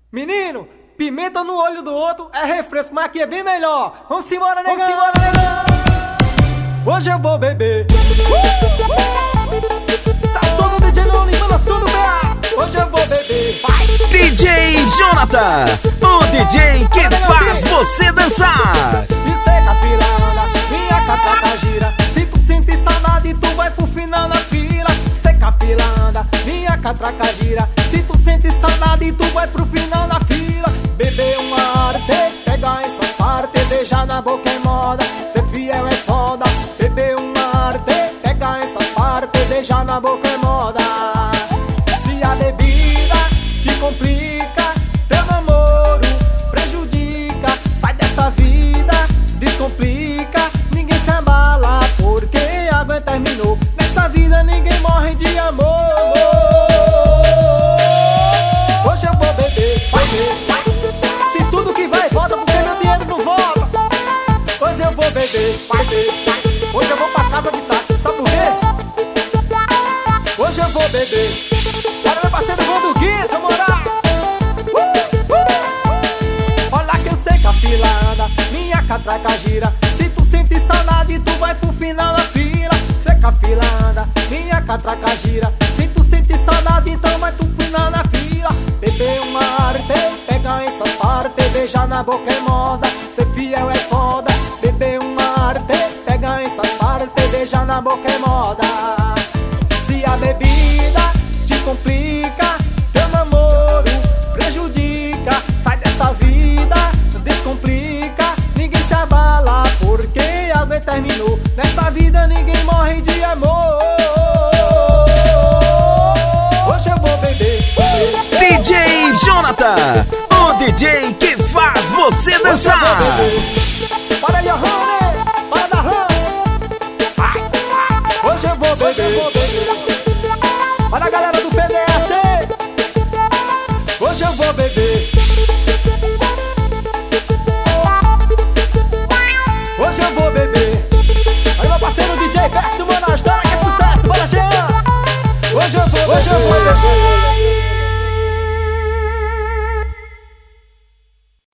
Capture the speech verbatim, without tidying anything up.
Menino, pimenta no olho do outro é refresco, mas aqui é bem melhor. Vamos embora, negão. Vamos embora, negão. Hoje eu vou beber. Sasson do D J não limpando a sua do B A. Hoje eu vou beber. Vai. D J Jonathan, o D J que faz você dançar. E seca a fila, minha catraca gira. Se tu sentir saudade, tu vai pro final da fila. Seca a fila, anda, minha catraca gira. Se tu sente saudade, tu vai pro final da fila. Beber uma arte, pegar essa parte, beijar na boca é moda. Ser fiel é foda. Beber uma arte, pegar essa parte, beijar na boca é moda. Se a bebida te complica, teu namoro prejudica. Sai dessa vida, descomplica. Ninguém se abala porque a água terminou. Nessa vida ninguém morre de amor. Hoje eu vou beber, vai beber. Se tudo que vai volta, porque meu dinheiro não volta. Hoje eu vou beber, vai beber. Hoje eu vou pra casa de táxi, sabe por quê? Hoje eu vou beber. Olha meu parceiro, vou do Guito, eu morar. uh, uh. Olha que eu sei que a fila anda, minha catraca gira. Se tu sente saudade, tu vai pro final da fila. Sei que a fila anda, minha catraca gira. Se tu sente saudade, então vai pro final da fila. Beber uma arte, pegar essa parte, beijar na boca é moda. Ser fiel é foda. Beber uma arte, pegar essa parte, beijar na boca é moda. Se a bebida te complica, teu namoro prejudica. Sai dessa vida, descomplica. Ninguém se abala porque a água terminou. Nessa vida ninguém morre de amor. Hoje eu vou beber. D J Jonathan, o D J que faz você dançar.